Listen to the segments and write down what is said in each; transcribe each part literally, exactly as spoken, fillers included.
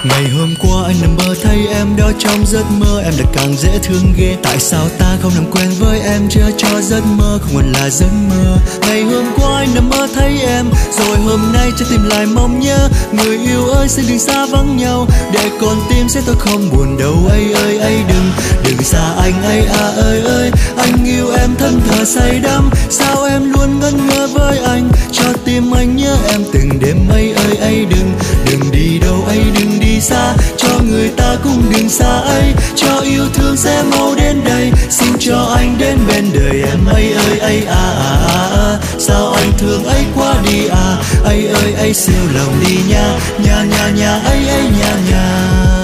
Ngày hôm qua anh nằm mơ thấy em đó trong giấc mơ, em đã càng dễ thương ghê. Tại sao ta không làm quen với em, chưa cho giấc mơ không còn là giấc mơ. Ngày hôm qua anh nằm mơ thấy em, rồi hôm nay trái tim lại mong nhớ. Người yêu ơi xin đừng xa vắng nhau, để con tim sẽ tôi không buồn đâu. Ây ơi ây đừng, đừng xa anh ấy à ơi ơi. Anh yêu em thân thờ say đắm, sao em luôn ngẩn ngơ với anh, cho tim anh nhớ em từng đêm. Ây ơi ây đừng, đừng đi đâu ấy, đừng đi xa, cho người ta cũng đừng xa ấy, cho yêu thương sẽ mau đến đây, xin cho anh đến bên đời em. Ây ơi ây à, à, à, à. Sao anh thương ấy quá đi à, ây ơi ây siêu lòng đi nha, nha nha nha ấy ấy nha nha.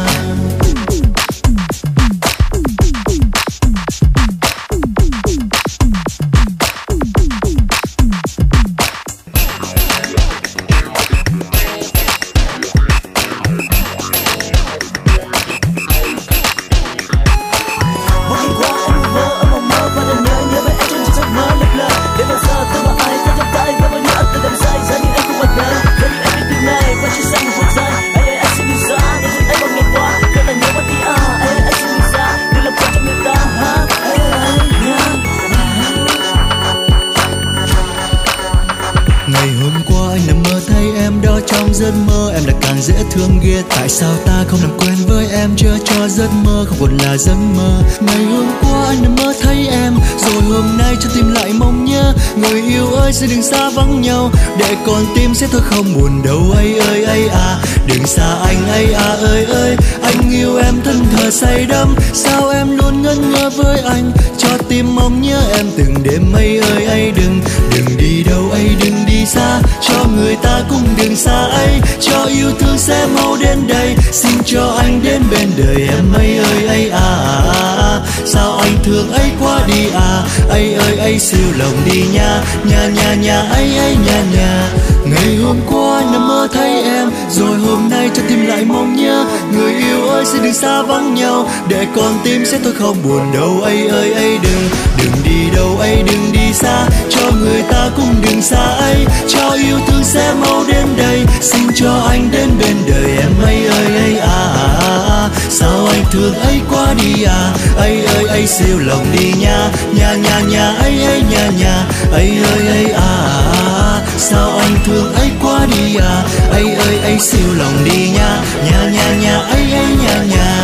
Ngày hôm qua anh nằm mơ thấy em đó trong giấc mơ, em đã càng dễ thương ghê. Tại sao ta không làm quen với em, chưa cho giấc mơ không còn là giấc mơ. Ngày hôm qua anh nằm mơ thấy em, rồi hôm nay cho tim lại mong nhớ. Người yêu ơi xin đừng xa vắng nhau, để con tim sẽ thôi không buồn đâu. Ây ơi ây à, đừng xa anh ấy à ơi ơi. Anh yêu em thân thờ say đắm, sao em luôn ngẩn ngơ với anh, cho tim mong nhớ em từng đêm. Ây ơi ây đừng, đừng đi đâu ấy, đừng đi xa, cho người ta cũng đừng xa ấy, cho yêu thương sẽ mau đến đây, xin cho anh đến bên đời em. Ây ơi ây à, à, à, à. Sao anh thương ấy quá đi à, ây ơi ây siêu lòng đi nha, nha nha nha ấy ấy nha nha. Ngày hôm qua nằm mơ thấy em, rồi hôm nay cho tim lại mong nhớ. Người yêu ơi xin đừng xa vắng nhau, để con tim sẽ thôi không buồn đâu. Ây ơi ây đừng, đừng đi đâu ấy, đừng đi xa, cho người ta cũng đừng xa ấy, cho yêu thương sẽ mau đến đây, xin cho anh đến bên đời em. Ây ơi ây à, à, à, à. Sao anh thương ấy quá đi à, ây ơi ây siêu lòng đi nha, nha nha nha ấy ấy nha nha. Ây ơi ây à, à, à. Sao anh thương ấy quá đi à, ây ơi ây siêu lòng đi nha, nha nha nha ấy ấy nha nha.